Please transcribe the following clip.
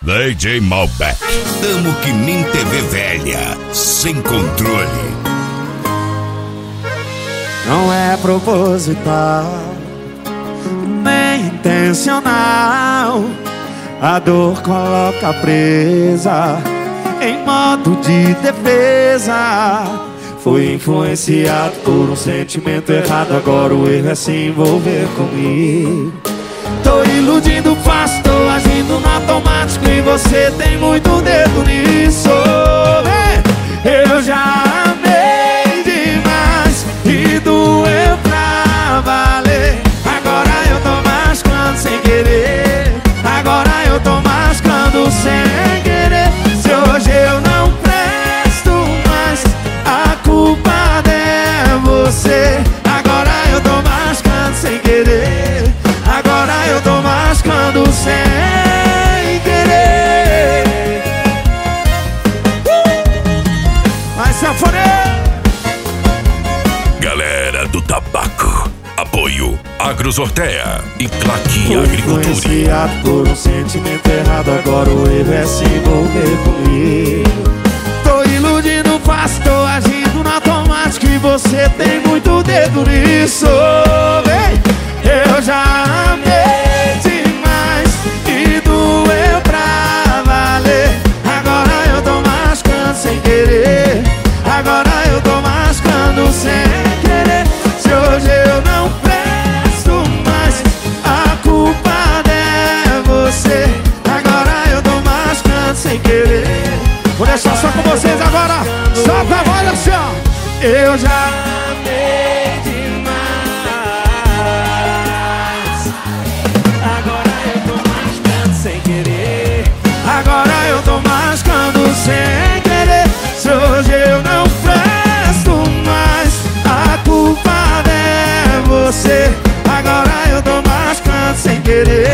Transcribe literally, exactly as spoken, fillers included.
D J Malbec. Tamo que nem T V velha, sem controle. Não é proposital, nem intencional. A dor coloca presa em modo de defesa. Fui influenciado por um sentimento errado. Agora o erro é se envolver comigo. Tô iludindo fácil, tô agindo no automático. E você tem muito dedo nisso. Eu já amei demais e doeu pra valer. Agora eu tô machucando sem querer. Agora eu tô machucando sem querer. Se hoje eu não presto mais, a culpa é você. Agora eu tô machucando sem querer. Agora eu tô machucando sem querer. Vai, sanfoneiro! Galera do tabaco, apoio Agrosorteia e Claque Agricultura. Influenciado por um sentimento errado. Agora o erro é se envolver comigo. Tô iludindo fácil, tô agindo no automático. E você tem muito dedo nisso. Eu já amei demais e doeu pra valer. Agora eu tô machucando sem querer. Agora eu tô machucando sem querer. Se hoje eu não presto mais, a culpa é você. Agora eu tô machucando sem querer. Vou deixar só com vocês agora. Só pra voz assim, ó. Eu já amei demais. Agora eu tô machucando sem querer. Agora eu tô machucando sem querer. Se hoje eu não presto mais, a culpa é você. Agora eu tô machucando sem querer.